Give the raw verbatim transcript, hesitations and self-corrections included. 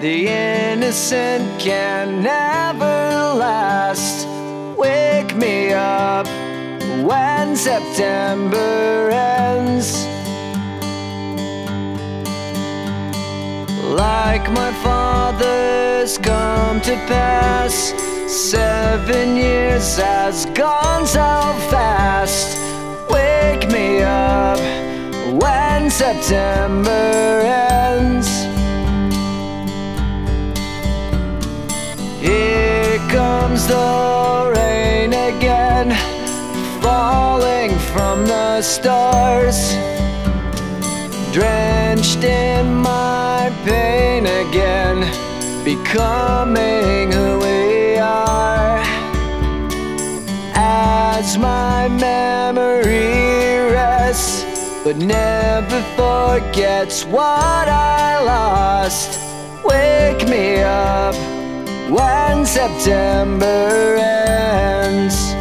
The innocent can never last. Wake me up when September ends. Like my father's come to pass, seven years has gone so fast. Wake me up when September ends. Here comes the rain again, falling from the stars, drenched in my pain again, becoming who we are. As my memory rests, but never forgets what I lost. Wake me up when September ends.